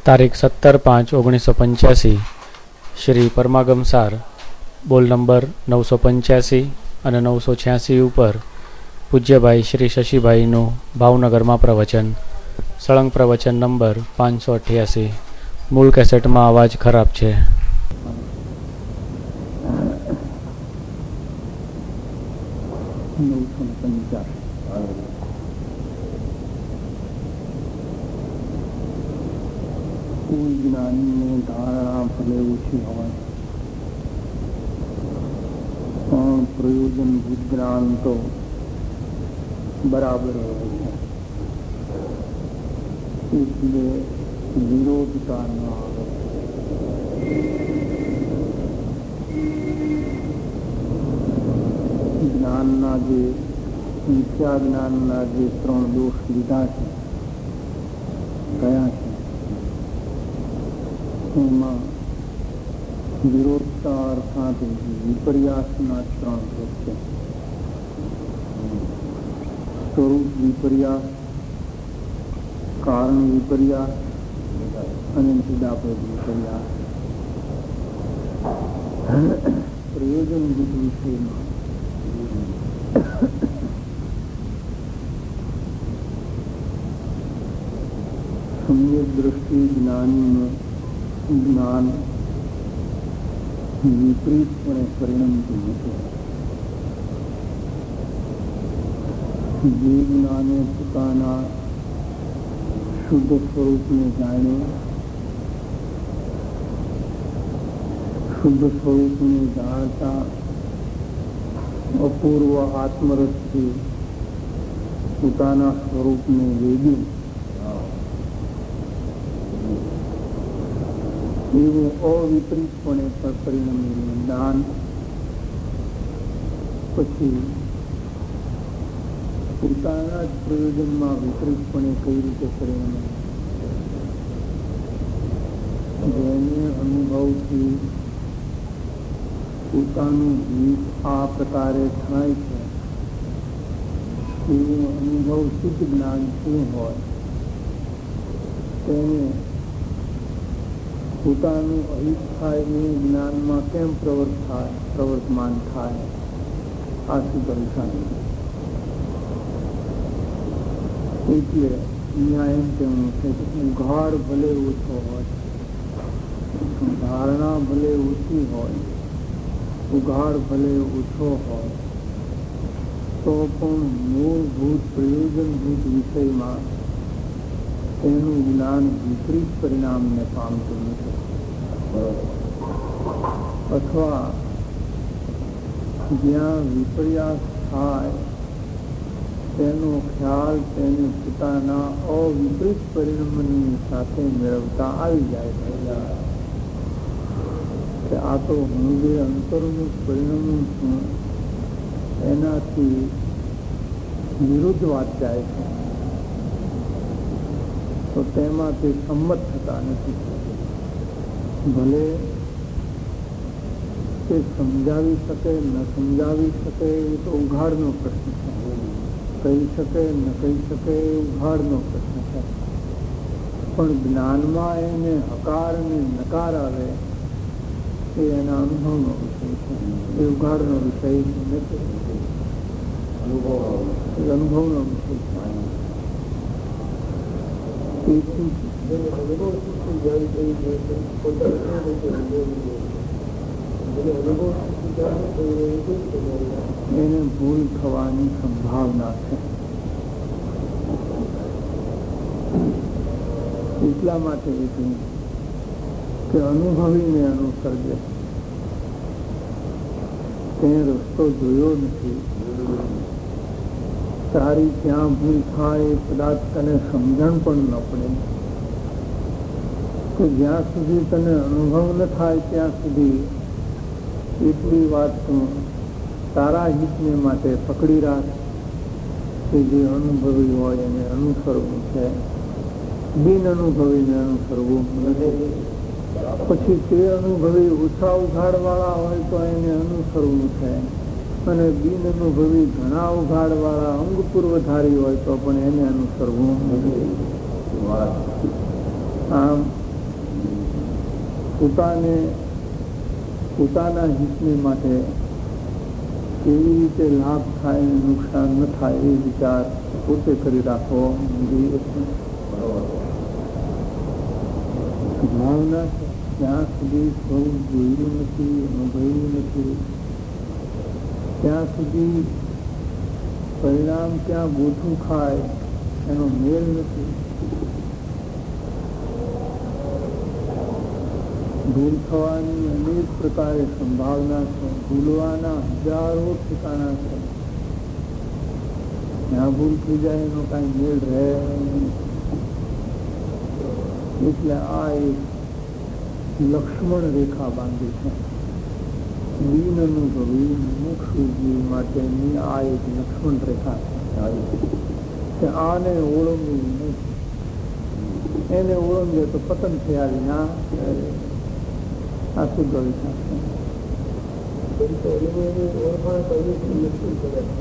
તારીખ 17/5/1985 શ્રી પરમાગમસાર બોલ નંબર 985 અને 986 ઉપર પૂજ્યભાઈ શ્રી શશીભાઈનું ભાવનગરમાં પ્રવચન, સળંગ પ્રવચન નંબર 588. મૂળ કેસેટમાં અવાજ ખરાબ છે. કોઈ જ્ઞાનની ધારણા ભલે ઓછી હોય પણ પ્રયોજનભૂત જ્ઞાન તો બરાબર હોય છે, એટલે વિરોધતા ન આવે. જ્ઞાનના જે મિથ્યા જ્ઞાનના જે 3 દોષ લીધા છે, કયા છે? એમાં વિરોધતા અર્થાત વિપર્યાસના 3 દોષ છે. સ્વરૂપ વિપર્યાસ, કારણ વિપર્યાસ અને જુદાપદ વિપર્યાસ. પ્રયોજનભૂત વિષયમાં સમ્યક દ્રષ્ટિ જ્ઞાનીનું જ્ઞાન વિપરીતપણે પરિણમતું નથી. જે જ્ઞાને પોતાના શુદ્ધ સ્વરૂપને જાણે, શુદ્ધ સ્વરૂપને જાણતા અપૂર્વ આત્મરસથી પોતાના સ્વરૂપને વેદ્યું, એવું અવિપરીતપણે પરિણમેલું જ્ઞાન પછી પોતાના જ પ્રયોજનમાં વિપરીતપણે કઈ રીતે પરિણમે? જેને અનુભવથી પોતાનું જીવ આ પ્રકારે થાય છે, એવું અનુભવ શુદ્ધ જ્ઞાન શું હોય તેને પોતાનું અહિત થાય એવું જ્ઞાનમાં કેમ પ્રવર્તમાન થાય? આ શું પરેશાની? એટલે અહીંયા એમ કહેવું છે કે ઉઘાડ ભલે ઓછો હોય, ધારણા ભલે ઓછી હોય, ઉઘાડ ભલે ઓછો હોય, તો પણ મૂળભૂત પ્રયોજનભૂત વિષયમાં તેનું જ્ઞાન વિપરીત પરિણામને પામતું નથી. અથવા જ્યાં વિપર્યાસ થાય તેનો ખ્યાલ તેને પોતાના અવિપરીત પરિણામની સાથે મેળવતા આવી જાય કે આ તો હું જે અંતરનું પરિણામ છું એનાથી વિરુદ્ધ વાત જાય છે, તો તેમાં તે સંમત થતા નથી. ભલે તે સમજાવી શકે ન સમજાવી શકે એ તો ઉઘાડનો પ્રશ્ન છે, કહી શકે ન કહી શકે એ ઉઘાડનો પ્રશ્ન છે, પણ જ્ઞાનમાં એને હકાર અને નકાર આવે એ એના અનુભવનો વિષય છે. એ ઉઘાડનો વિષય નથી, અનુભવનો વિષય છે. એને ભૂલ થવાની સંભાવના છે. એટલા માટે કે અનુભવીને અનુસરજે, તેને રસ્તો જોયો નથી. તારી ક્યાં ભૂલ થાય કદાચ તને સમજણ પણ ન પડે, કે જ્યાં સુધી તને અનુભવ ન થાય ત્યાં સુધી એટલી વાત તારા હિતને માટે પકડી રાખ કે જે અનુભવી હોય એને અનુસરવું છે, બિન અનુભવીને અનુસરવું નથી. પછી તે અનુભવી ઓછા ઉઘાડવાળા હોય તો એને અનુસરવું છે, અને બિન અનુભવી ઘણા ઉઘાડવાળા અંગ પૂર્વધારી હોય તો પણ એને અનુસરવું નથી. આમ પોતાના હિતને માટે કેવી રીતે લાભ થાય નુકસાન ન થાય એ વિચાર પોતે કરી રાખવો જોઈએ છે. ભાવના જ્યાં સુધી સૌ જોયું નથી, અનુભવ્યું નથી, ત્યાં સુધી પરિણામ ક્યાં ગોઠું ખાય એનો મેળ નથી. ભૂલ થવાની અનેક પ્રકારે સંભાવના છે, ભૂલવાના હજારો ઠેકાણા છે. જ્યાં ભૂલ થઈ જાય એનો કાંઈ મેળ રહે નહીં. એટલે આ એક લક્ષ્મણ રેખા બાંધી છે. દીન અનુભવી મુક્ષુજી માટેની આ એક લક્ષ્મણ રેખા છે. આને ઓળંગવું નહીં. એને ઓળંગે તો પતન થયા વિના આ શુદ્ધ વિચાર છે. ઓળખાણ કરવી મુશ્કેલ પડે છે.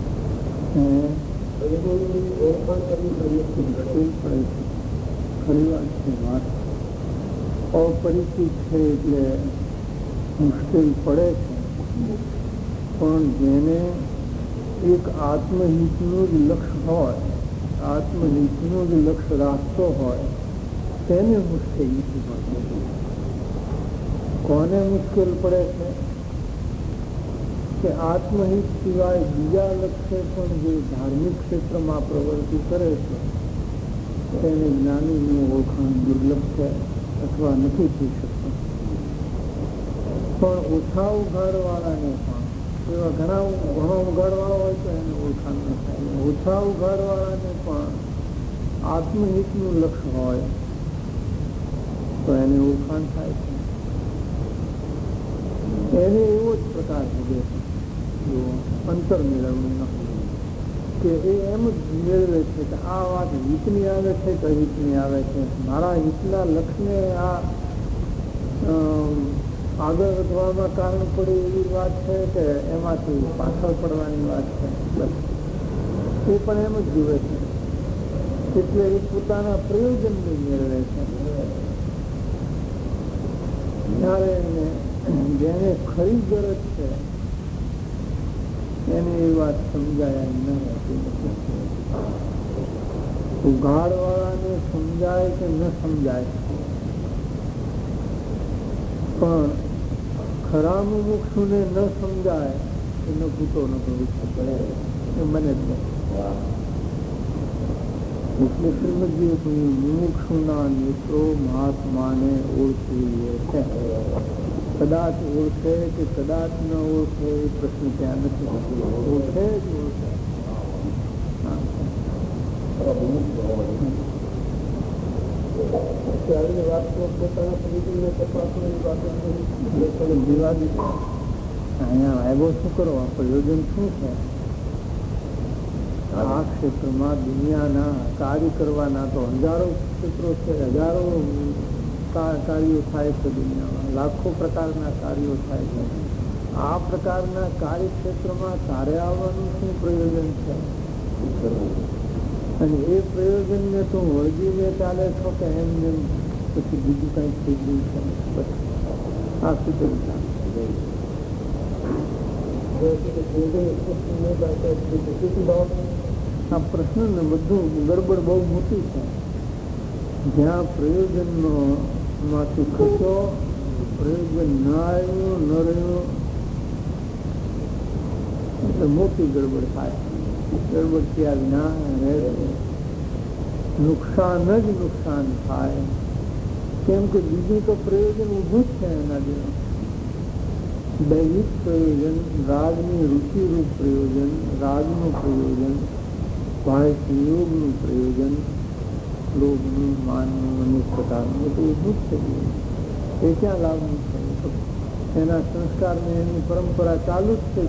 ખરી વાત છે. વાત અપરિચિત છે એટલે મુશ્કેલ પડે છે. પણ જેને એક આત્મહિતનું જ લક્ષ્ય હોય, આત્મહિતનું જ લક્ષ્ય રાખતો હોય તેને મુશ્કેલ નથી પડતી. કોને મુશ્કેલ પડે છે કે આત્મહિત સિવાય બીજા લક્ષ્ય પણ જે ધાર્મિક ક્ષેત્રમાં પ્રવૃત્તિ કરે છે તેને જ્ઞાનીનું ઓળખાણ દુર્લભ છે અથવા નથી થઈ શકતું. પણ ઓછા ઉઘાડવાળાને પણ એવા ઘણો ઉઘાડવાળો હોય તો એને ઓળખાણ ન થાય. ઓછા ઉઘાડવાળાને પણ આત્મહિતનું લક્ષ્ય હોય તો એને ઓળખાણ થાય છે. એને એવો જ પ્રકાર છે અંતર મેળવણીનો કે એ એમ જ મેળવે છે કે આ વાત હિતની આવે છે કે અહિતની આવે છે. મારા હિતના લક્ષ્યને આ આગળ વધવામાં કારણ પડે એવી વાત છે કે એમાંથી પાછળ પડવાની વાત છે. બસ એ પણ એમ જ જુએ છે. એટલે એ પોતાના પ્રયોજનને મેળવે છે. ત્યારે એને જેને ખરી ગરજ છે એને એ વાત સમજાય ન રહેતી નથી. ઉઘાડવાળાને સમજાય કે ન સમજાય પણ ખરા મુમુક્ષુને ન સમજાય એનો ભૂતો ન ભવિષ્ય પડે એ મને જ નહીં. એટલે શ્રીમદજીએ કહ્યું મુમુક્ષુના નેત્રો મહાત્માને ઓળખી લે છે. કદાચ ઓળખે કે કદાચ ન ઓળખે એ પ્રશ્ન ત્યાં નથી. ઓળખે જ ઓળખે. અહીંયા આવ્યો શું કરવા, પ્રયોજન શું છે? આ ક્ષેત્રમાં દુનિયાના કાર્ય કરવાના તો હજારો ક્ષેત્રો છે, હજારો કાર્યો થાય છે દુનિયામાં, લાખો પ્રકારના કાર્યો થાય છે. આ પ્રકારના કાર્યક્ષેત્રમાં તારે આવવાનું શું પ્રયોજન છે? અને એ પ્રયોજનને તું વળગીને ચાલે છો કે એમને પછી બીજું કઈ થઈ ગયું છે? આ શું આ પ્રશ્ન બધું ગડબડ બહુ મોટી છે. જ્યાં પ્રયોજનનો માંથી ખર્ચો પ્રયોજન ન આવ્યું ન રહ્યું એટલે મોટી ગડબડ થાય. ગડબડ થયા વિના નુકસાન જ નુકસાન થાય. કેમ કે બીજું તો પ્રયોજન ઊભું જ છે એના જેવું. દૈહિક પ્રયોજન, રાગની રુચિરૂપ પ્રયોજન, રાગનું પ્રયોજન, ભાઈ સંયોગનું પ્રયોજન, લોભનું, માનનું, અનેક પ્રકારનું એ તો ઊભું જ છે. એ ક્યાં લાભનું છે? એના સંસ્કારને એની પરંપરા ચાલુ જ છે.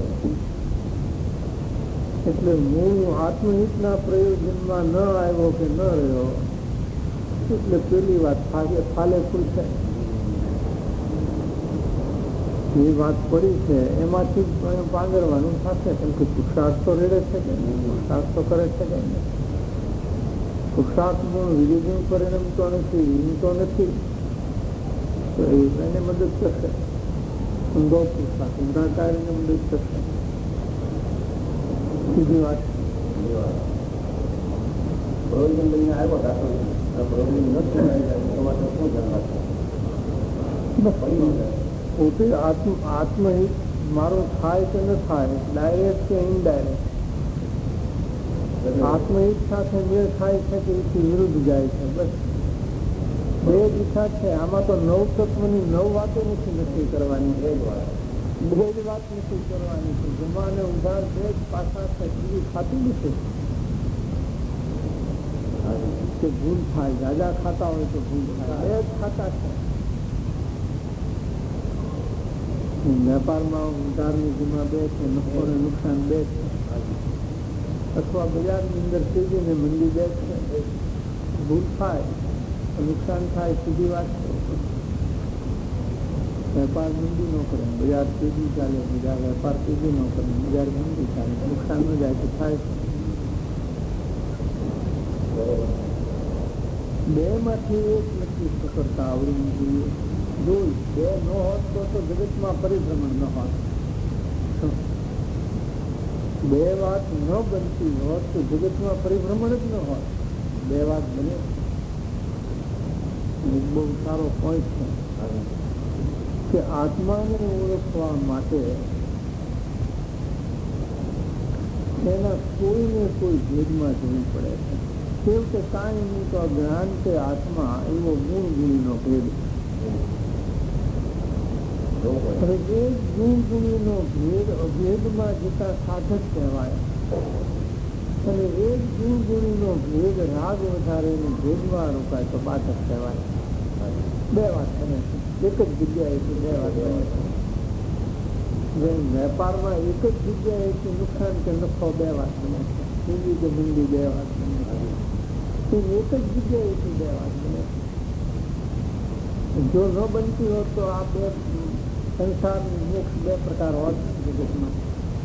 એટલે મૂળ આત્મહિતના પ્રયોજનમાં ન આવ્યો કે ન રહ્યો એટલે પેલી વાત ફાલે ફૂલ છે. એ વાત પડી છે એમાંથી પાંગરવાનું થશે. કેમ કે પુરુષાર્થ તો રેડે છે કે પુરુષાર્થ તો કરે છે કે પુરુષાર્થ ગુણ વિરુદ્ધ પરિણમતો નથી, હિંમતો નથી. તો એને મદદ કરશે. ઊંધો પુરુષાર્થ ઊંધા કાર્યને મદદ કરશે. સીધી વાત. પોતે આત્મહિત મારો થાય કે ન થાય, ડાયરેક્ટ કે ઇનડાયરેક્ટ, આત્મહિત સાથે મેળ થાય છે કે એથી વિરુદ્ધ જાય છે. બસ બે દિશા છે. આમાં તો નવ તત્વની નવ વાતો નથી કરવાની, બે જ વાત નથી કરવાની છે. જમાને ઉધાર બે જ પાછા છે, બીજું ખાતું નથી. કે ભૂલ થાય, જાજા ખાતા હોય તો ભૂલ થાય, બે જ ખાતા છે. વેપારમાં ઉધારની જમા બે છે, નફો ને નુકસાન બે છે, અથવા બજારની અંદર તેજી ને મંદી બે છે. ભૂલ થાય, નુકસાન થાય, સીધી વાત છે. વેપાર મંદી ન કરે, બજાર તેજી ચાલે, બજાર વેપાર તેજી ન કરે, બજાર મંદી ચાલે, નુકસાન ન જાય તો થાય. બે માંથી એક નક્કી પકડતા આવડવું જોઈએ. જો બે ન હોત તો જગતમાં પરિભ્રમણ ન હોત. બે વાત ન બનતી હોત તો જગતમાં પરિભ્રમણ જ ન હોત. બે વાત બને. એક બહુ સારો પોઈન્ટ છે કે આત્માને ઓળખવા માટે એના કોઈને કોઈ ભેદમાં જવું પડે છે. કેવું કે કાંઈ નહીં તો જ્ઞાન કે આત્મા એવો ગુણ ગુણીનો ભેદ. એક ગુણ ગુણીનો ભેદ અભેદમાં જતા સાધક કહેવાય, અને એક ગુણ ગુણીનો ભેદ રાગ વધારે ભેદમાં રોકાય તો બાધક કહેવાય. બે વાત બને છે એક જ જગ્યાએથી. બે વાત બને છે. જેમ વેપારમાં એક જ જગ્યાએથી નુકસાન કે નફો બે વાત બને છે, હિન્દી કે મંદી બે વાત બને છે. એક જ જગ્યાએથી બે વાત બને છે. જો ન બનતી હોત તો આ બે સંસારની મોક્ષ બે પ્રકાર હોત જગતમાં.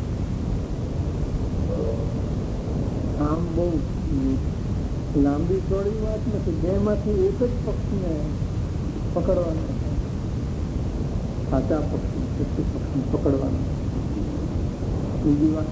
આમ બહુ લાંબી ચોડી વાત નથી. બે માંથી એક જ પક્ષને પકડવાનો છે, સાચા પક્ષી સત્ય પક્ષને પકડવાનો. બીજી વાત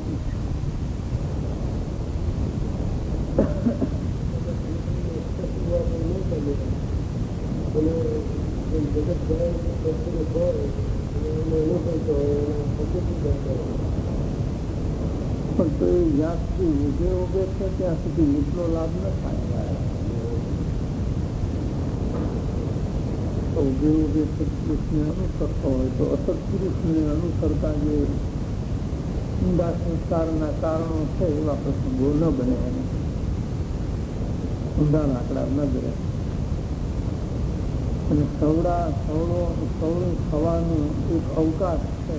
પણ તો એ જ્યાં સુધી ઉગે છે ત્યાં સુધી એટલો લાભ ન થાય. ઉગે સત્પુરુષને અનુસરતો હોય તો અસત્પુરુષને અનુસરતા જે ઊંડા સંસ્કારના કારણો છે એવા પ્રસંગો ન બને, એને ઊંડા લાકડા ન ગરે. અને સવળું થવાનું એક અવકાશ છે,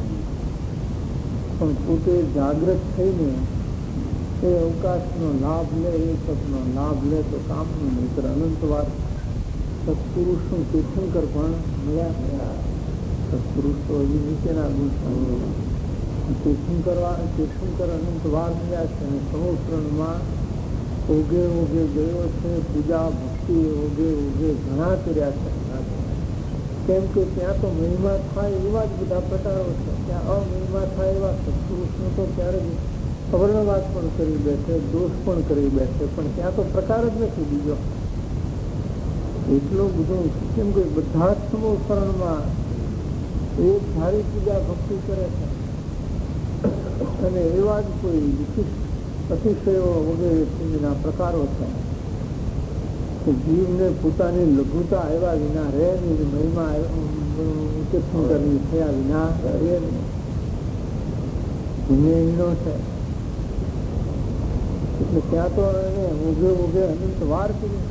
પણ પોતે જાગૃત થઈને એ અવકાશનો લાભ લે, એ તકનો લાભ લે તો કામનું મિત્ર. અનંતવાર સત્પુરુષનું તીર્થંકર પણ મળ્યા. સત્પુરુષ તો હજી નીચેના ગુણ તીર્થંકર અનંતવાર મળ્યા છે. અને સમોત્રણમાં ઓગે ગયો છે. પૂજા ભક્તિ ઓગે ઘણા કર્યા છે. કેમ કે ત્યાં તો મહિમા થાય એવા જ બધા પ્રકારો છે. ત્યાં અમહિમા થાય એવા સત્પુરુષનો તો ક્યારેક અવર્ણવાદ પણ કરી બેસે, દોષ પણ કરી બેસે, પણ ત્યાં તો પ્રકાર જ નથી બીજો એટલો બધો. કેમ કે બધા જ સમોસરણમાં એક ધારી પૂજા ભક્તિ કરે છે, અને એવા જ કોઈ વિશિષ્ટ અતિશયો વગેરે પ્રકારો છે. જીવને પોતાની લઘુતા આવ્યા વિના રહે નહીં, મહિમા તીર્થંકરની થયા વિના રહે નહીં. હીનો છે એટલે ત્યાં તો એને ઉગે અનંત વાર કરી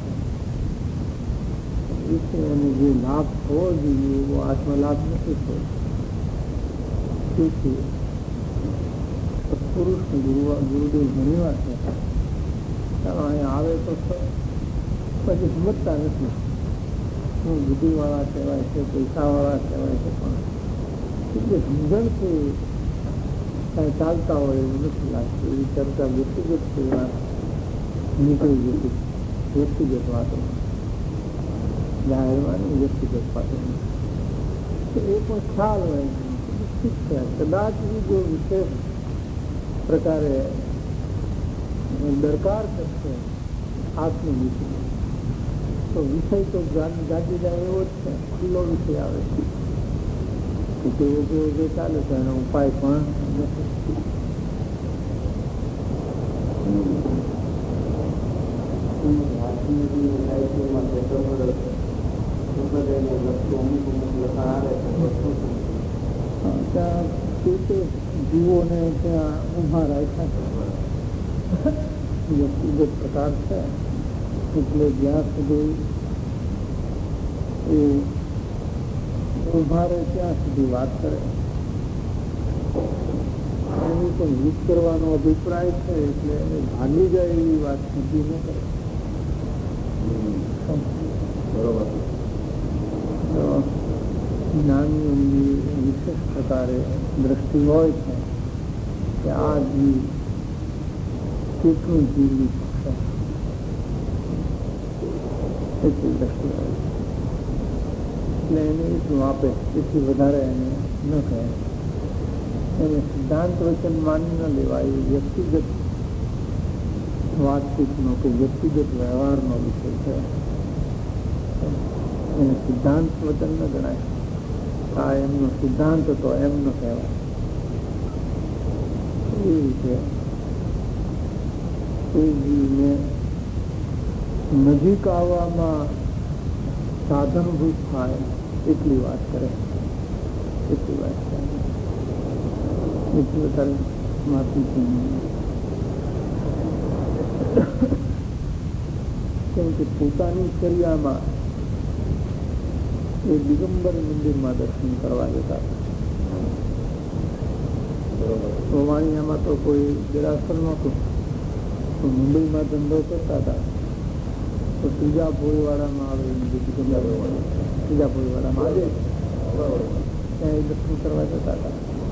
છે. અને જે લાભ થવો જોઈએ એવો આત્મલાભ નથી થયો. તેથી સત્પુરુષ ગુરુદેવ ઘણી વાર છે અહીંયા આવે તો પછી સમજતા નથી. શું બુદ્ધિવાળા કહેવાય છે, પૈસાવાળા કહેવાય છે, પણ એટલે સમજણથી કાંઈ ચાલતા હોય એવું નથી લાગતું. એવી ચર્ચા વ્યક્તિગત વાત નીકળી જતી, વ્યક્તિગત વાતો જાહેરમાં વ્યક્તિગત પાસેની તો એ પણ ખ્યાલ હોય નિશ્ચિત છે. કદાચ જો વિશેષ પ્રકારે દરકાર કરશે આત્મવિષય તો વિષય તો જાગી જાય એવો જ છે, ખુલ્લો વિષય આવે છે કે જે ચાલે છે એનો ઉપાય પણ નથી. જીવોને ત્યાં ઉભા રાખ્યા વ્યક્તિગત પ્રકાર છે એટલે જ્યાં સુધી એ ઉભા રહે ત્યાં સુધી વાત કરે. એની પણ યુદ્ધ કરવાનો અભિપ્રાય છે એટલે એને ભાગી જાય એવી વાત સુધી ન કરે. બરોબર. જ્ઞાનીઓની વિશેષ પ્રકારે દ્રષ્ટિ હોય છે કે આ જીવ કેટલું જીવી શકશે એટલી દ્રષ્ટિ હોય છે એટલે એને એટલું આપે, એથી વધારે એને ન કહે. એને સિદ્ધાંત વચન માની ન લેવાય. વ્યક્તિગત વાતચીતનો કે વ્યક્તિગત વ્યવહારનો વિષય છે, એને સિદ્ધાંત વચન ન ગણાય. આ એમનો સિદ્ધાંત હતો એમ ન કહેવાય. એ રીતે એ જીવને નજીક આવવામાં સાધનભૂત થાય એટલી વાત કરે, એટલી વાત કરે, એટલી વધારે માફી છે. કેમ કે પોતાની ચર્યામાં એ દિગંબર મંદિરમાં દર્શન કરવા જતા. વાણિયામાં તો કોઈ દેરાસર નહોતું, તો મુંબઈમાં ધંધો કરતા હતા. તો ત્રીજા ભોળીવાડામાં આવે ત્રીજા ભોળીવાડામાં આવે ત્યાં એ દર્શન કરવા જતા હતા.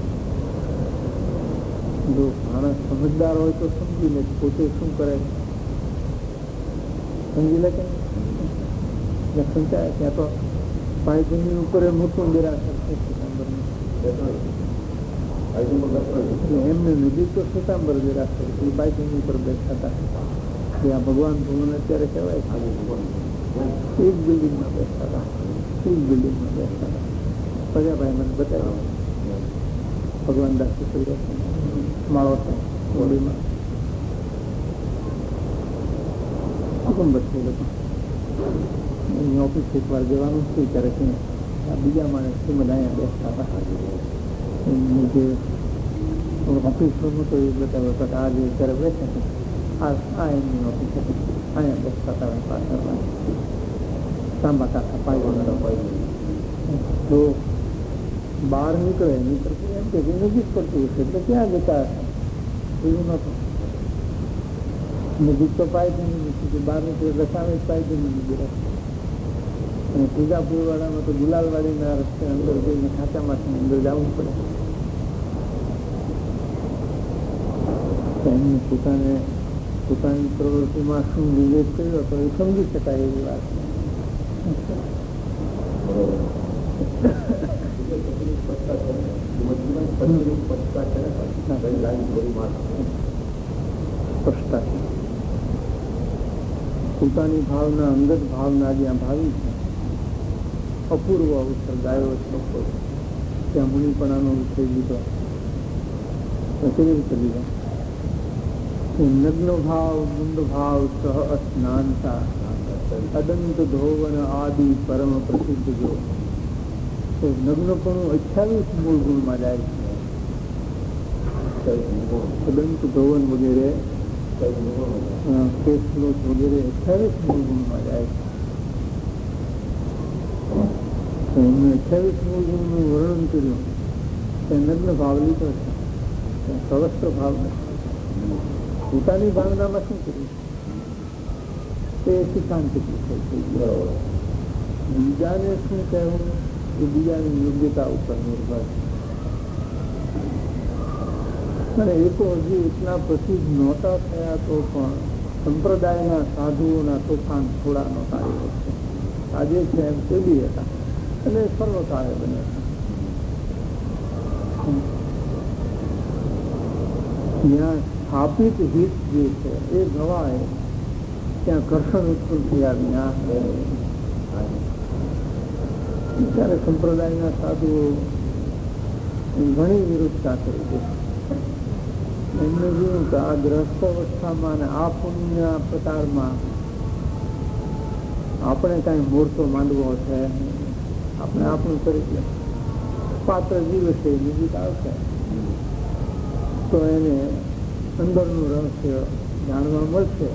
જો માણસ સમજદાર હોય તો સમજી લે પોતે શું કરે, સમજી લે કે દર્શન થાય. ત્યાં તો પાયજની ઉપર મોટું દેરાસર છે એમને નજીક તો શ્વેતાંબર દેરાસર એ પાયજની ઉપર બેઠા હતા. ત્યાં ભગવાન ભગવાન અત્યારે કહેવાય એક બિલ્ડિંગમાં બેસતા હતા, એક બિલ્ડિંગમાં બેસતા હતા. પ્રજાભાઈ મને બતાવ્યો ભગવાન દાસ માળો છે હોળીમાં કુટુંબ છે લોકો. એની ઓફિસ એક વાર જવાનું છે ત્યારે આ બીજા માણસ બધા અહીંયા બેસતા હતા. એમની જે ઓફિસ રૂમ હતો એ બતાવ્યો હતો કે આ જે અત્યારે બેસે છે આ એમની ઓફિસ હતી. અહીંયા બેસતા હતા પાછળ તાંબા કાકા પાય તો બહાર નીકળે નીકળતું એમ કે નજીક પડતું હશે એટલે ક્યાં જતા હશે એવું નતું. નજીક તો પાયજની નથી, બહાર નીકળે એટલે સામે પાયજની મંદિર હતું. અને ત્રીજા પુરવાડામાં તો ગુલાલવાડીના રસ્તે અંદર જઈને ખાંચામાંથી અંદર જવું પડે. એમને પોતાની પ્રવૃત્તિમાં શું વિવેક કર્યો તો એ સમજી શકાય એવી વાત. પોતાની ભાવના અંગત ભાવના જ્યાં ભાવી છે અપૂર્વ અવસર ગાયો છે ત્યાં મુનિપણાનો વિષય લીધો કેવી રીતે લીધો. નગ્ન ભાવ મુંડ ભાવ સહ અસ્નાનતા અદંત ધોવન આદિ પરમ પ્રસિદ્ધ જો. નગ્નપણું 28 મૂળ ગુણમાં જાય છે. અદંત ધોવન વગેરે કેસલોચ વગેરે 28 મૂળ ગુણમાં જાય છે. એમને 28 મૂળ ગુણનું વર્ણન કર્યું. ત્યાં નગ્ન ભાવ લીધો છે, ત્યાં સવસ્ત્ર ભાવ નથી. પોતાની ભાવનામાં શું કર્યું તે સિદ્ધાંત બીજાને શું કહેવું એ બીજાની યોગ્યતા ઉપર નિર્ભર છે. અને એ તો હજી એટલા પ્રસિદ્ધ નહોતા થયા તો પણ સંપ્રદાયના સાધુઓના તોફાન થોડા નહોતા. આજે છે એમ તે બી હતા, અને સર્વકાળે બને છે. જ્યાં સ્થાપિત હિત જે છે એ ગવાય ત્યાં ઘર્ષણ ઉત્પન્ન થયા વિના ત્યારે સંપ્રદાયના સાધુઓ ઘણી વિરુદ્ધતા કરી છે. એમને જોયું કે આ ગ્રસ્તાવસ્થામાં અને આ પુણ્ય પ્રકારમાં આપણે કાંઈ મોરચો માંડવો છે, આપણે આપણું કરી પાત્ર જીવ છે, નજીક આવશે તો એને અંદરનું રહસ્ય જાણવા મળશે.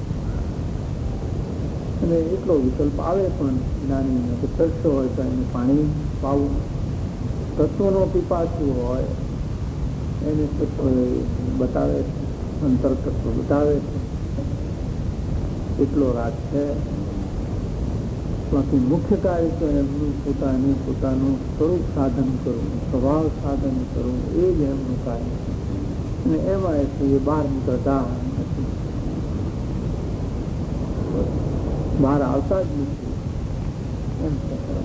અને એટલો વિકલ્પ આવે પણ જ્ઞાનીને કે તરસો હોય તો એને પાણી પાવું, તત્વનો પીપાસુ હોય એને તત્વ બતાવે છે, અંતર તત્વ બતાવે છે, એટલો રાજ છે. બાકી મુખ્ય કાર્ય તો એમનું પોતાનું સ્વરૂપ સાધન કરવું, સ્વભાવ સાધન કરવું, એ જ એમનું કાર્ય છે. અને એમાં એ છે બહાર નીકળતા નથી, બહાર આવતા જ નથી. એમ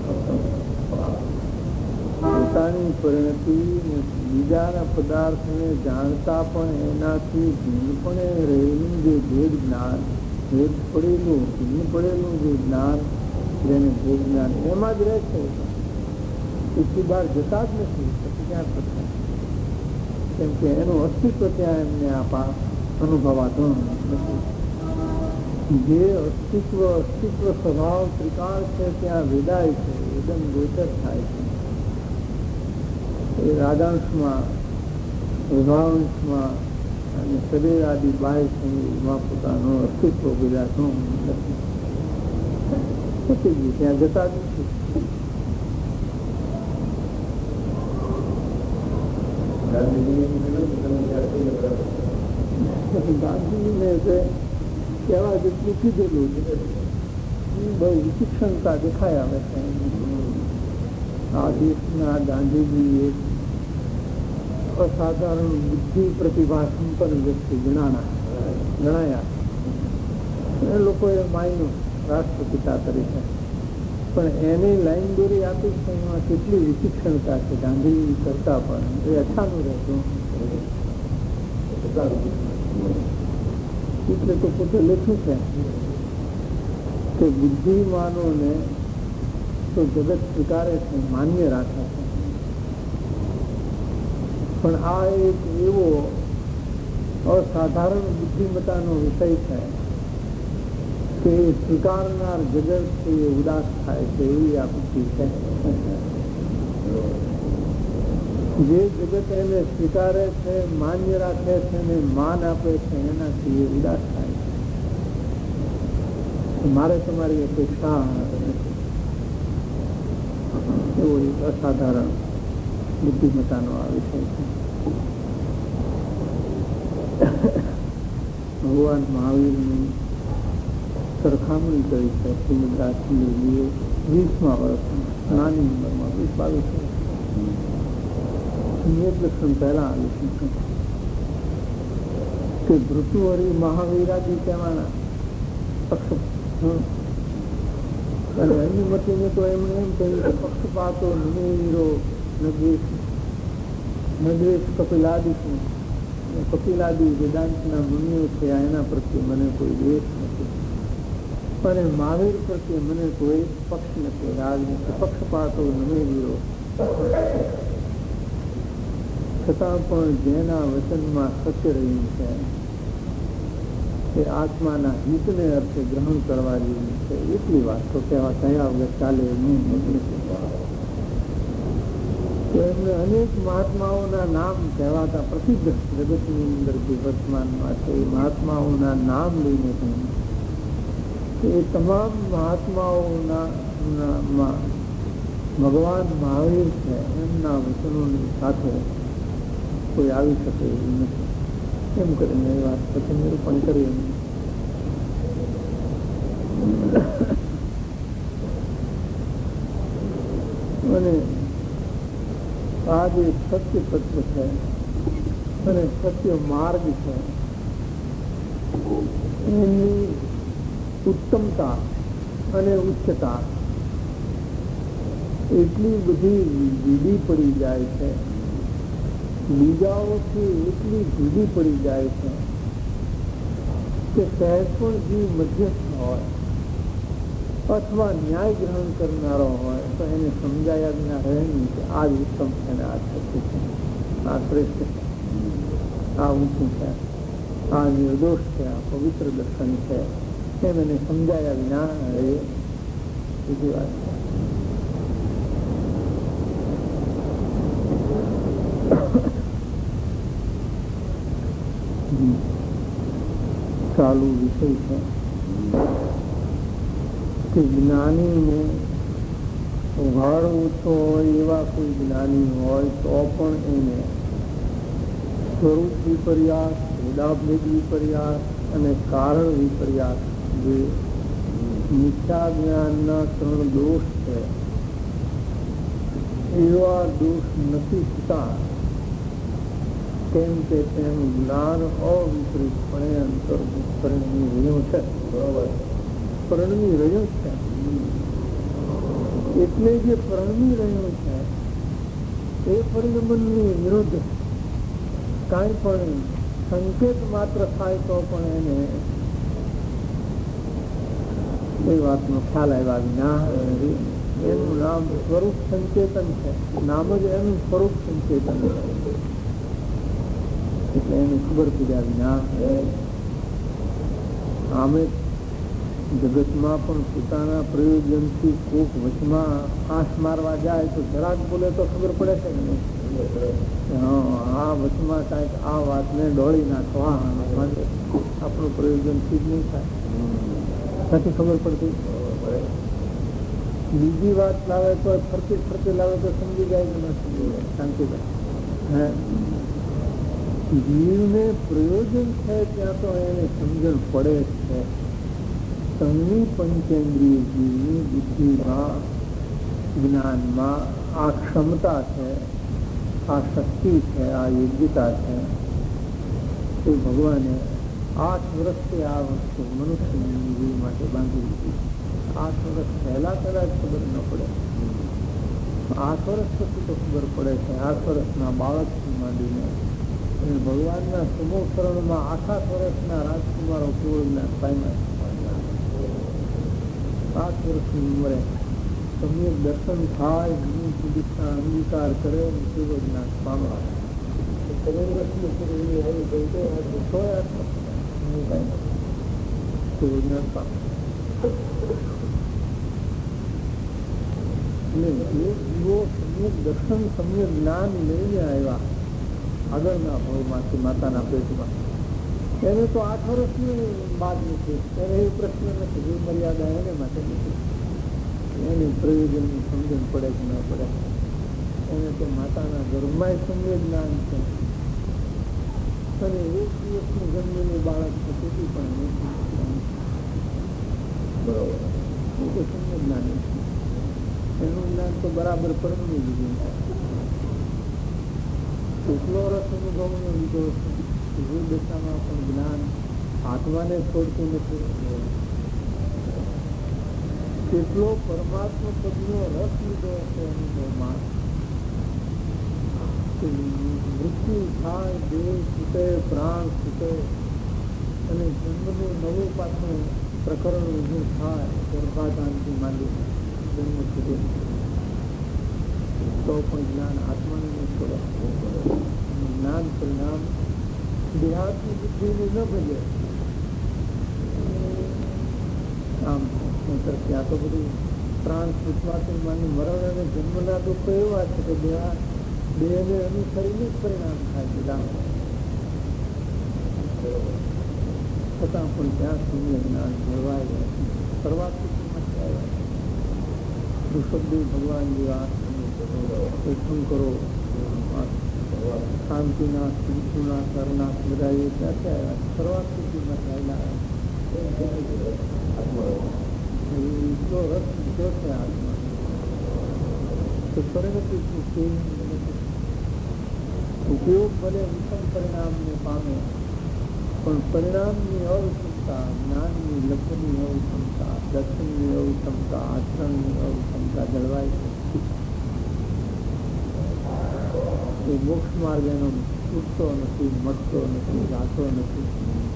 પોતાની પરિણતિ બીજાના પદાર્થને જાણતા પણ એનાથી ભિન્નપણે રહેલું જે ભેદ જ્ઞાન, ભેદ પડેલું ભિન્ન પડેલું જે જ્ઞાન, જેને ભેદ જ્ઞાન એમાં જ રહે છે. એથી બહાર જતા જ નથી. પછી ક્યાં થશે? કેમ કે એનું અસ્તિત્વ ત્યાં એમને અનુભવાતો નથી. જે અસ્તિત્વ સ્વભાવ ત્રિકાળ છે ત્યાં વેદાય છે, એકદમ ગોચર થાય છે. એ રાગાંશમાં, વિભાવાંશમાં અને સદૈવ આદિ બાહ્ય સંયોગમાં પોતાનું અસ્તિત્વ વેદાતું નથી. ત્યાં જતા જ નથી. ગાંધીજીને કહેવા જેટલું કીધેલું છે, બહુ વિચિક્ષણતા દેખાય આવે છે. આ દેશના ગાંધીજી એક અસાધારણ બુદ્ધિ પ્રતિભા સંપન્ન વ્યક્તિ ગણાયા. એ લોકોએ માયનું રાષ્ટ્રપિતા તરીકે, પણ એને લાઈન દોરી આપી છે. એમાં કેટલી વિચિક્ષણતા છે ગાંધીજી કરતા પણ. એ અચ્છાનું રહેતું એટલે તો પોતે લખ્યું છે કે બુદ્ધિમાનોને તો જગત સ્વીકારે છે, માન્ય રાખે છે, પણ આ એક એવો અસાધારણ બુદ્ધિમત્તાનો વિષય છે કે સ્વીકારનાર જગત છે એ ઉદાસ થાય છે. એવી આ બુદ્ધિ છે. જે જગત એને સ્વીકારે છે, માન્ય રાખે છે અને માન આપે છે, એનાથી એ ઉદાસ થાય છે. મારે તમારી અપેક્ષા નથી. એવો એક અસાધારણ બુદ્ધિમત્તાનો આ વિષય છે. ભગવાન મહાવીરની સરખામણી કરી છે શ્રીમદ રાજચંદ્રજીએ 20મા વર્ષમાં, નાની ઉંમરમાં 20-22 વર્ષ નિર્દર્શન પહેલા આવ્યું છે કે ભૃતુહરિ મહાવીરાજી કહેવાના અને અન્યમતીને તો એમણે એમ કહ્યું કે પક્ષપાતો નિમેરો નદ્વેષ કપિલાદિ કપિલાદી વેદાંતના મુનિઓ છે એના પ્રત્યે મને કોઈ દ્વેષ નથી, અને મહાવીર પ્રત્યે મને કોઈ પક્ષ નથી, રાગ નથી. પક્ષપાતો નિમેરો, છતાં પણ જેના વચનમાં સત્ય રહ્યું છે એ આત્માના હિતને અર્થે ગ્રહણ કરવા જેવી છે. એટલી વાત તો કયા વગર ચાલે નહીં. તો એમને અનેક મહાત્માઓના નામ કહેવાતા પ્રસિદ્ધ જગતની અંદર જે વર્તમાનમાં છે એ મહાત્માઓના નામ લઈને કહ્યું એ તમામ મહાત્માઓના ભગવાન મહાવીર છે એમના વચનોની સાથે કોઈ આવી શકે એવું નથી. એમ કરીને એ વાત પછી નિરૂપણ કરીએ. અને આ જે સત્ય તત્વ છે અને સત્ય માર્ગ છે એની ઉત્તમતા અને ઉચ્ચતા એટલી બધી જુદી પડી જાય છે, બીજાઓથી એટલી જુદી પડી જાય છે કે સહેજ પણ જીવ મધ્યસ્થ હોય અથવા ન્યાય ગ્રહણ કરનારો હોય તો એને સમજાયા વિના રહે નહીં કે આ જ ઉત્તમ છે ને આ સત્ય છે, આ શ્રેષ્ઠ છે, આ ઊંચું છે, આ નિર્દોષ છે, આ પવિત્ર દર્શન છે, એમ એને સમજાયા વિના રહે. બીજી વાત ચાલુ વિષય છે કે જ્ઞાનીને ઉઘાડો ઓછો હોય એવા કોઈ જ્ઞાની હોય તો પણ એને સ્વરૂપ વિપર્યાસ, ભેદાભેદ વિપર્યાસ અને કારણ વિપર્યાસ જે મિથ્યા જ્ઞાનના 3 દોષ છે એવા દોષ નથી થતા, કેમ કે તેનું જ્ઞાન અવિપરીતપણે અંતર્ભૂત પરિણમી રહ્યું છે. પરિણમી રહ્યું છે એટલે જે પરિણમી રહ્યું છે એ પરિણમનની વિરુદ્ધ કાંઈ પણ સંકેત માત્ર થાય તો પણ એને એ વાતનો ખ્યાલ આવ્યા વિના એનું નામ સ્વરૂપ સંચેતન છે. નામ જ એનું સ્વરૂપ સંચેતન છે. એટલે એની ખબર પડ્યા વિના આમે જગતમાં પણ પોતાના પ્રયોજનથી કોક વચમાં આંખ મારવા જાય તો જરાક બોલે તો ખબર પડે છે કે નહીં? આ વચમાં કાંઈક આ વાતને ડોળી નાખવા માટે આપણું પ્રયોજનથી જ નહીં થાય, નથી ખબર પડતી. બીજી વાત લાવે તો ફરતી ફરતી લાવે તો સમજી જાય કે ન સમજી જાય શાંતિભાઈ. જીવને પ્રયોજન છે ત્યાં તો એને સમજણ પડે છે. ત્રણની પંચેન્દ્રિય જીવની બુદ્ધિમાં, જ્ઞાનમાં આ ક્ષમતા છે, આ શક્તિ છે, આ યોગ્યતા છે. એ ભગવાને 8 વર્ષથી આ વસ્તુ મનુષ્યની જીવ માટે બાંધી દીધી. 8 વર્ષ પહેલા કદાચ ખબર ન પડે, 8 વર્ષ પછી તો ખબર પડે છે. 8 વર્ષના બાળકથી માંડીને ભગવાનના સમોસરણમાં 8 વર્ષના રાજકુમારો કેવળ જ્ઞાન પામ્યા. 8 વર્ષની ઉંમરે સમ્યક દર્શન થાય, ગુરુ સુદીક્ષા અંગીકાર કરે, કેવળ જ્ઞાન પામવા. 13 વર્ષની કેવળ જ્ઞાન પામે. એટલે જે જીવો સમ્યક દર્શન, સમ્યક જ્ઞાન લઈને આવ્યા આગળના ભાવમાંથી માતાના પેટમાં, એને તો 8 વર્ષની બાદ નથી. એને એ પ્રશ્ન નથી, જે મર્યાદા એને માટે નથી. એની પ્રયોજનની સમજણ પડે કે ન પડે. એને તો માતાના ગર્ભમાં સમ્યક જ્ઞાન છે અને 1 દિવસનું જન્મેલું બાળક છે તેથી પણ બરોબર એ તો સમ્યક જ્ઞાન છે. એનું જ્ઞાન તો બરાબર પરમની લીધું છે. કેટલો રસ અનુભવનો લીધો છે. જે દશામાં પણ જ્ઞાન આત્માને છોડતું નથી. કેટલો પરમાત્મા પદનો રસ લીધો છે અનુભવમાં. મૃત્યુ થાય, દેહ છૂટે, પ્રાણ છૂટે અને જન્મનું નવું પાછું પ્રકરણ ઊભું થાય, ગર્ભાધાનથી માંડી જન્મ સુધી, તો પણ જ્ઞાન આત્માને નહીં છોડે. જ્ઞાન પરિણામ દેહાત્મી બુદ્ધિને ન ભજે. આમ ત્યાં તો બધું પ્રાણ છૂટવાથી માની મરણ અને જન્મના દુઃખો એવા છે કે દેહને અનુસરીને જ પરિણામ થાય બધા. છતાં પણ ત્યાં સુધી જ્ઞાન જળવાય સર્વાત્મક ઋષભદેવ ભગવાન જેવા શું કરો શાંતિના, સુખના, કરના બધા એ ક્યાંથી આવ્યા? સર્વાત્મકમાં થયેલા. એટલો રસ લીધો છે આત્મા તો પરિણતિ ઉપયોગ ભલે વિષમ પરિણામને પામે, પણ પરિણામની અવિષમતા, જ્ઞાનની લગ્નની અવિષમતા, દર્શનની અવિષમતા, આચરણની અવિષમતા જળવાય છે. એ મોક્ષ માર્ગ એનો છૂટતો નથી, મળતો નથી, જાતો નથી.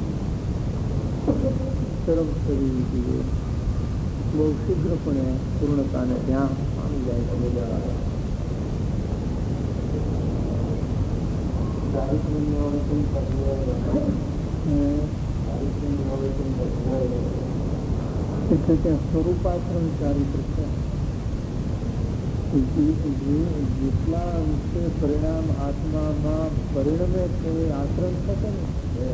ચરમ શરીર જોઈએ બહુ શીઘ્રપણે પૂર્ણતાને ત્યાં પામી જાય છે. બધા એટલે ત્યાં સ્વરૂપાચરણ ચારિત્ર છે. જેટલા અંશે પરિણામ આત્મામાં પરિણમે છે એ આચરણ થશે ને,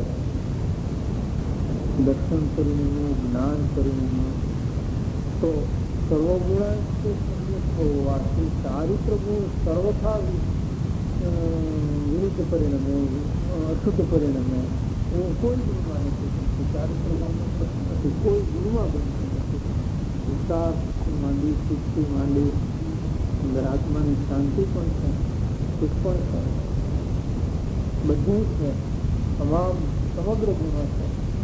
દર્શન પરિણમ્યું, જ્ઞાન પરિણમ્યું, તો સર્વગુણ હોવાથી ચારિત્ર ગુણ સર્વથા વિરુદ્ધ પરિણમે, અશુદ્ધ પરિણમે. એ કોઈ ગુણમાં નથી. ચારિત્ર નથી, કોઈ ગુણમાં બનતું નથી. વિકાસ માંડી, શુદ્ધિ માંડી, અંદર આત્માની શાંતિ પણ છે, સુખ પણ છે, બધું છે, તમામ સમગ્ર ગુણો છે.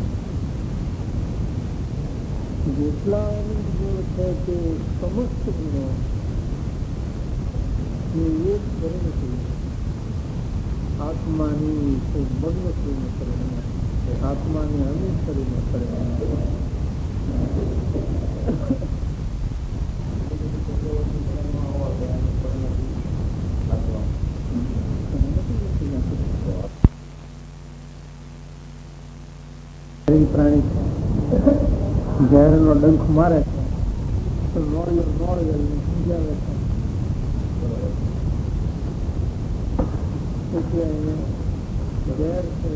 જેટલા ગુણ છે તે સમસ્ત ગુણો એક પરિણતિ આત્માની મગ્ન થઈને પરિણમે, આત્માને અનુસરીને પરિણમે. પ્રાણી ઝેરનો ડંખ મારે છે તો નોળિયલ સમજાવે છે, એટલે એને ઝેર છે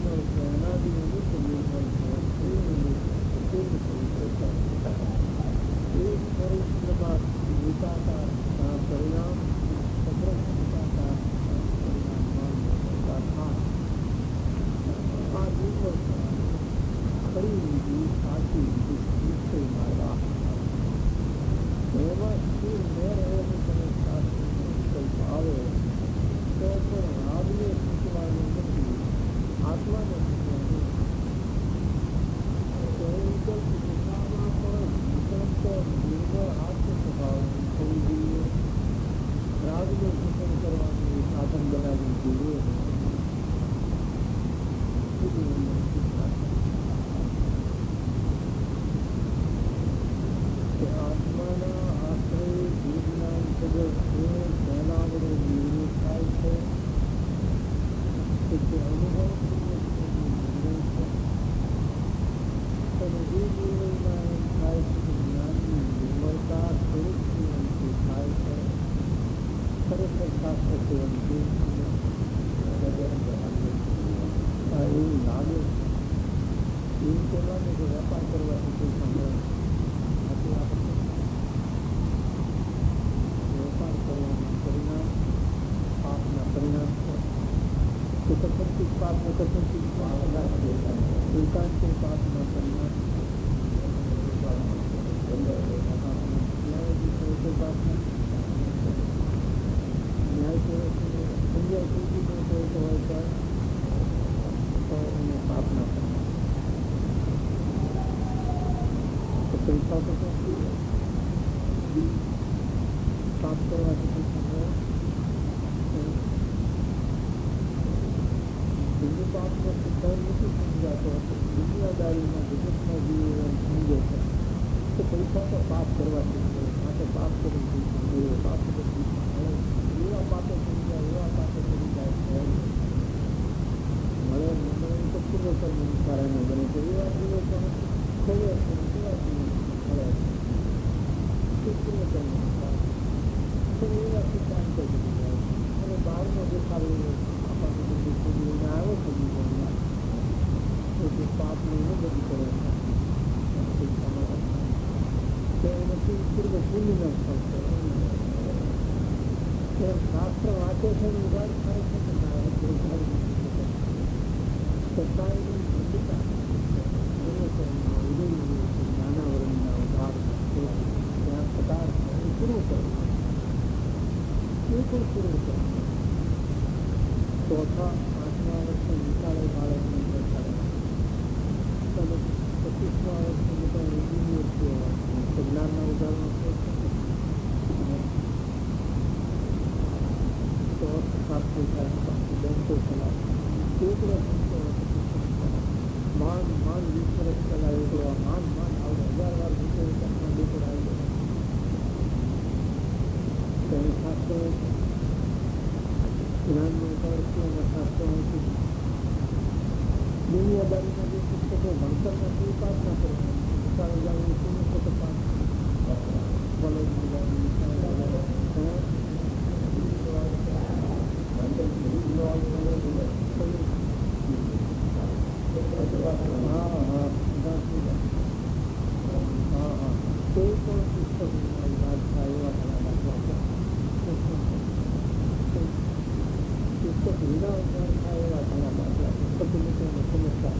નિર્મળ છે, અનાદિ અનિત નિર્મળ છે, પૂર્ણ પવિત્રતા એ સ્વરૂપમાં વિકાતા પરિણામ સપ્રસન્નતા પરિણામમાં આ નિર્મળતા ખરી વિધિ સાચી વિધિ નિશ્ચય માર્ગા એમાં સ્થિર ન રહેલું તમે શાસ્ત્રનો વિકલ્પ આવે તો પણ રાગને શીખવાનું નથી, આત્માને શીખવાનું. તો એ વિકલ્પ શીખવામાં પણ નિતાંત નિર્મળ આત્મ સ્વભાવનું થવું જોઈએ. રાગનું શિક્ષણ કરવાનું સાધન બનાવવું જોઈએ. આત્માના આશ્રય જીવના જગત તેના વડે નિર્મિત થાય છે કે તે અનુભવ અને એ નિર્ણયમાં એમ થાય છે કે જ્ઞાનની નિર્મળતા સ્વરૂપની અંતે થાય છે. ખરેખર શાસ્ત્ર સેવન એવું લાગે એવું કહેવાનું કે વેપાર કરવાથી કોઈ સાંભળે વેપાર કરવાનું પરિણામ પાપના પરિણામ છે. કથનથી પાપને કથનથી એકાંત પાપના પરિણામ ન્યાય સંજય સૂચિનો કોઈ હોય તો એને પાપના પરિણામ પૈસા તો પાપ કરવાથી બીજું પાપનો સિદ્ધાંત નથી સમજાતો. દુનિયાદારીમાં જગતના જીવો સમજે છે કે પૈસા તો પાપ કરવાથી છે, માટે પાપ કરવું જોઈએ. પાપ એવા પાપે કરી જાય, એવા પાપે કરી જાય મળે મળે તો પૂર્વકર્મ કારણે બને છે. એવા જીવો પણ ખોવે છે, એવા જીવો મળે છે પૂર્વકર્મ પણ એવા સિદ્ધાંત કરી જાય અને બહારનો દેખાડો આપણને બધું છોડીને આવ્યો છે જીવનમાં એટલે પાપને એને બધું કરે છે એનાથી પૂર્વ પુણ્યના ફળ છે. શાસ્ત્ર વાંચે છે ને ઉગાડ થાય છે કે ના સત્તાની ભૂમિકા પૂર્વકર્મમાં ઉદય નાના વર્ણના ઉધાર ત્યાં પદાર્થ પૂરું કરવું એ પણ પૂરું કરવું. ચોથા 8મા વર્ષે નિશાળે બાળકને બેસાડે, 25મા વર્ષે બધા યુનિવર્સિટીઓ જ્ઞાનના ઉદાહરણો છે. તો અર્થ પ્રાપ્ત થાય, બેંકો ચલાવે, એકડો બેંકો માંડ 20 વર્ષ ચલાવે, એકડો માંડ આવડે 1000 વાર બેંકોમાં બેકડ આવી જાય. શાસ્ત્રો જ્ઞાનનો ઉદાહરણ છે એના શાસ્ત્રો દુનિયાદારીના જે પુસ્તકો ભણતરના તે પાસ ના કરે. નિશાળે જવું શું તો પાસ કોલેજમાં જવું કોઈ પણ પુસ્તક યાદ થાય એવા ઘણા દાખલા પુસ્તક વિના ઉદાહરણ થાય એવા ઘણા દાખલા પુસ્તકો લોકોને સમજતા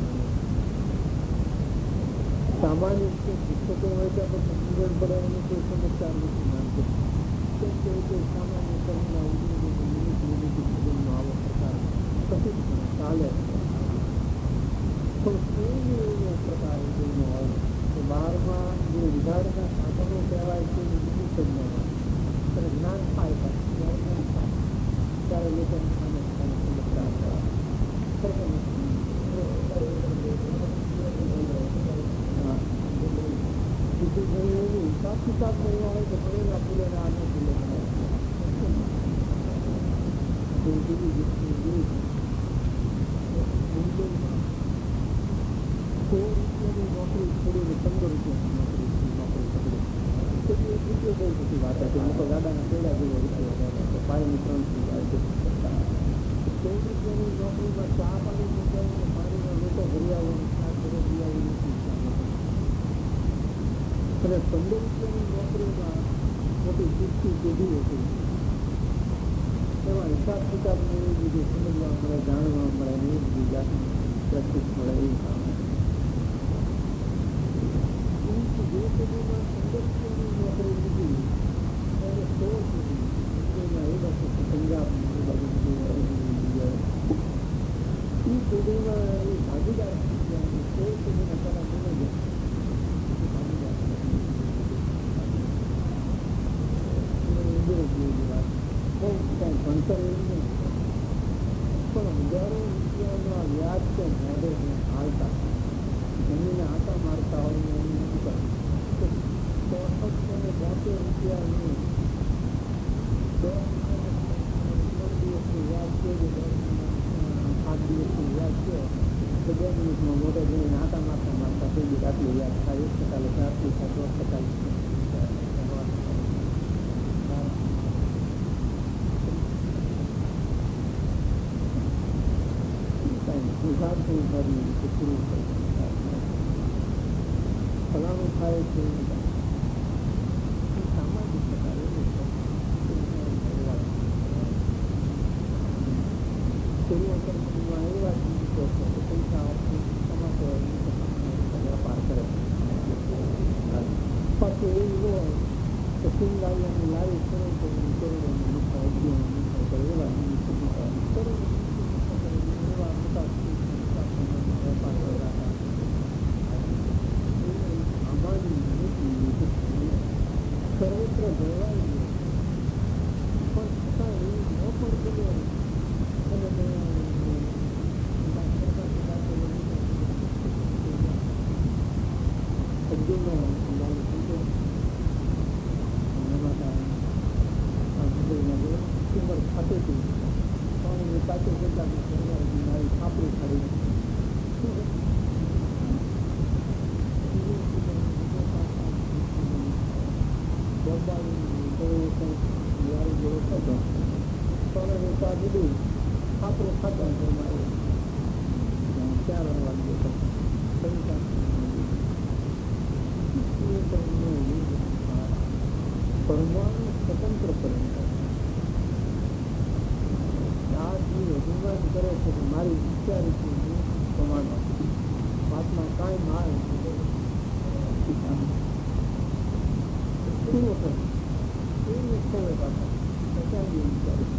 સામાન્ય રીતે પુસ્તકો હોય ત્યાં પછી સમજણ પડે એની કોઈ સમજતા નથી માનતો. કેમ કે કોઈ સામાન્ય કર્મના ઉદ્યોગો મિનિટ જીવનમાં આવો પ્રકાર કશું જ પણ ચાલે પણ કોઈ એવો પ્રકાર ઉદ્યોગનો હોય તો બહારમાં જે વિધાનના સાધનો કહેવાય છે એ બીજું સંજ્ઞામાં અને જ્ઞાન થાય ત્યારે જ્ઞાન થાય ત્યારે લોકોને સામે સમજતા બીજું ઘણી એવું હિસાબ કિતાબ કરવા હોય તો ભણેલા ભૂલેલા આને ભૂલે મુંબઈમાં 100 રૂપિયાની નોકરી છોડીને 15 રૂપિયાની નોકરી પકડી તો એ રૂપિયો બહુ મોટી વાત હતી. હું તો ગાડાના પેડા જેવો રૂપિયો તો પાણીની 300 રૂપિયાની નોકરીમાં ચા પાણી મૂકાઈને પાણી હરિયાળું શાક બરોબર આવી નથી. અને 15 રૂપિયાની નોકરીમાં મોટી ચૂકતી કીધી હતી. એમાં હિસાબ કિતાબ ને એવી બધી સમજવા મળે, જાણવા મળે, એવી બધી જાતની પ્રેક્ટિસ મળે એવું કામ. જે સુધીમાં 15 રૂપિયાની નોકરી લીધી એને 16 સુધી એ બાજુ પંજાબ એ બાજુ એ સુધીમાં એ ભાગીદાર 16 સુધીના પેલા મેનેજર ભણતર એવું નહીં, પણ હજારો રૂપિયાના વ્યાજ કે મોઢે હાલતા જમીને આટા મારતા હોય ને એમ નથી કરતા. 6472 રૂપિયાનું 3 દિવસનું વ્યાજ છે, 8 દિવસનું વ્યાજ છે, તો 2 મિનિટમાં મોઢે જઈને આટા મારતા કોઈ બી આટલું વ્યાજ થાય, 1% આટલું થાય, 10% ફલાણું થાય છે સામાજિક પ્રકાર એવું પૂર્વકર્મમાં એવા જીવિતો છે કે પૈસા સમાતો વેપાર કરે. પાછું એવું હોય તો સિંગાઈયાની લાવી કરોડોની મીઠા ઉદ્યોગની મીઠા કરે એવા એવા મોટા વેપાર કરતા સર્વત્ર જળવાઈ ગયો, પણ છતાં એવું ન પણ કર્યું. અને અર્જુનનો મારી કિંમત ખાતી હતી, પાણીની પાછળ કેટલાક મારી છાપડી ખાડી આપણે ખાતા છે મારે 4 વાગે પરમાણુ સ્વતંત્ર પરંપરા આ જે અભિમાન કરે છે કે મારી વિચારીથી હું પ્રમાણ વાતમાં કાંઈ મારે પૂરો કરે એવી સ્થળે પાછા બચાવી વિચારી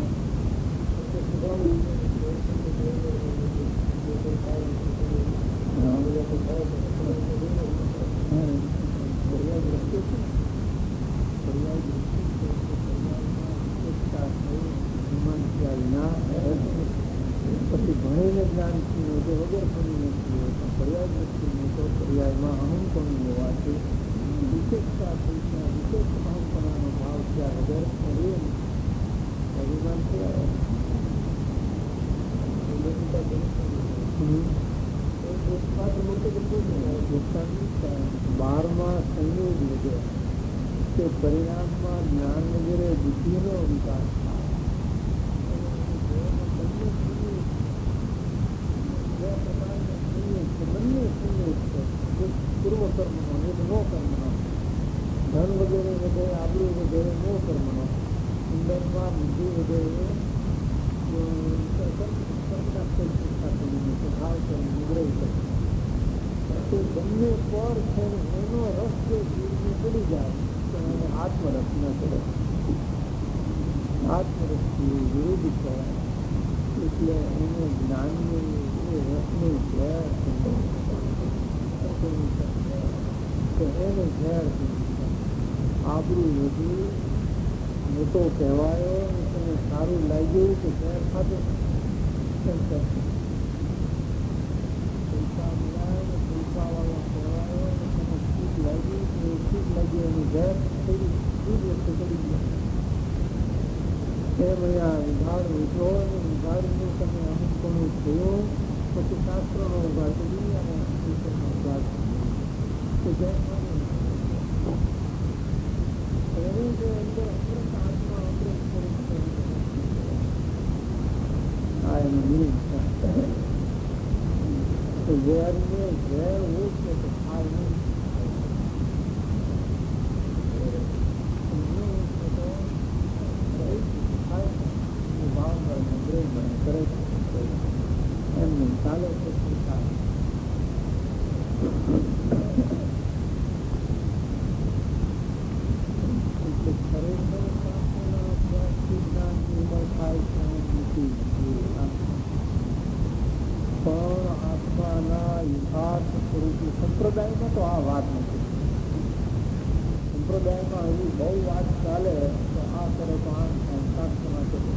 પછી ભણીને જ્ઞાન થયું તો વગર ભણીને થયું પણ પર્યાય દ્રષ્ટિને તો પર્યાયમાં અહંપણું હોવાથી વિશેષતા વિશેષ અહંપણાનો ભાવ થયા વગર અભિમાન થયા. 12માં સંયોગ લીધો તે પરિણામમાં જ્ઞાન વગેરે બુદ્ધિનો વિકાસ બંને સંયોગ છે, એક પૂર્વ કર્મનો એક નો કર્મનો. ધન વગેરે વધે, આબરૂ વધે નો કર્મનો, સુંદરમાં બુદ્ધિ વધે બંને પર છે એનો રસ જો જીવને પડી જાય તો એને આત્મરસ ન કરે. આત્મરસથી વિરુદ્ધ કહેવાય. એટલે એને જ્ઞાનની એ રસનું ઝેર એને ઝેર આબરૂ વધી મોટો કહેવાયો તેને સારું લાગ્યું કે ઝેર ખાધું પૈસા મળ્યા ને પૈસા વાળો કહેવાયો ને તેને ઠીક લાગ્યું કે ઠીક લાગ્યું એનું ઝેર થોડી વસ્તુ પડી ગયા. એમ અહીંયા વિભાગ ઉઠો અને વિભાગનું તમે અમુકપણું થયું પછી શાસ્ત્રોનો ઉભા કરી અને ઈશ્વરનો ઉભા તો ઝેર ખાધું એને જે અંદર અમૃત આત્મા અમૃત આ એનું નિયમ છે. तो जहर में जहर हो के तो खाए नहीं भाव मंदिर बने करे एम नहीं चाले तो संप्रदाय में तो आ बात नहीं संप्रदाय में हजू बहु बात चाले तो आ करे तो आम शास्त्र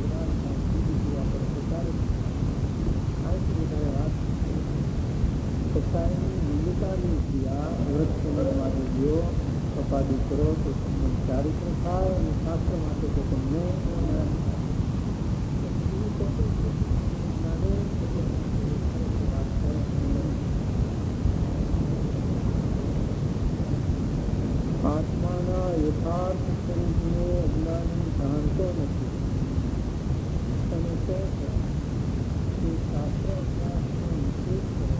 कपादी करो तो चारित्र થાય અને શાસ્ત્ર માટે તો તમને આત્માના યથાર્થ સ્વરૂપને અજ્ઞાની જાણતો નથી અને તે શાસ્ત્ર અભ્યાસનો નિષેધ કરે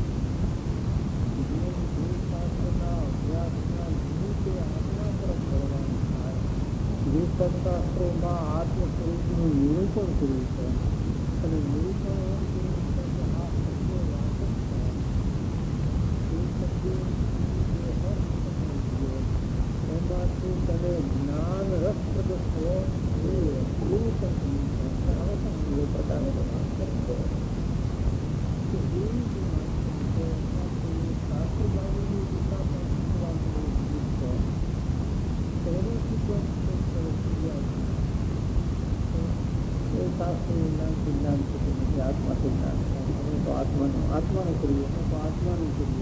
છે શાસ્ત્રના અભ્યાસના નિમિત્તે આત્મા તરફ વળવાનું થાય જે સત્શાસ્ત્રોમાં આત્મ સ્વરૂપનું નિરૂપણ કર્યું છે અને નિરૂપણ એમ કર્યું છે કે આ શબ્દો વાચક છે એ શબ્દો એમાંથી તને જ્ઞાન રસપ્રદ થયો એવું પણ હવે પણ એ પ્રકારે શાસ્ત્ર બાબુની દિશા પણ એ શાસ્ત્રનું જ્ઞાન જ્ઞાન થતું નથી આત્માથી જ્ઞાન અમે તો આત્માનું કરીએ અમે તો આત્માનું કરીએ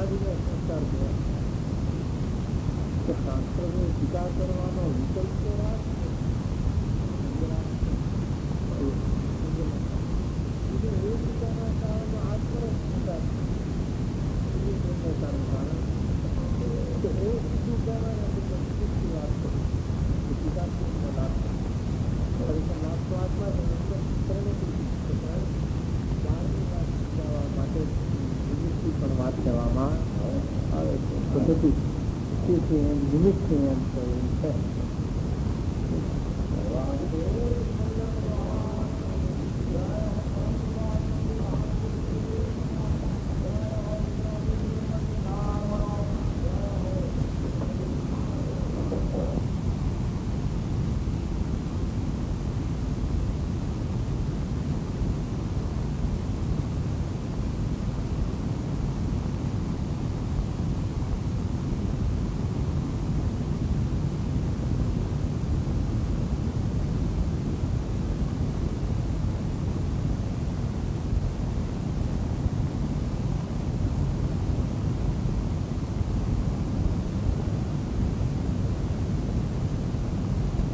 સમાધિનો સંસ્કાર થયો કે શાસ્ત્રને ટીકા કરવાનો વિકલ્પ તો વાત વાત કરવામાં આવે છે પદ્ધતિ એમ નિમિત્ત એમ કહ્યું છે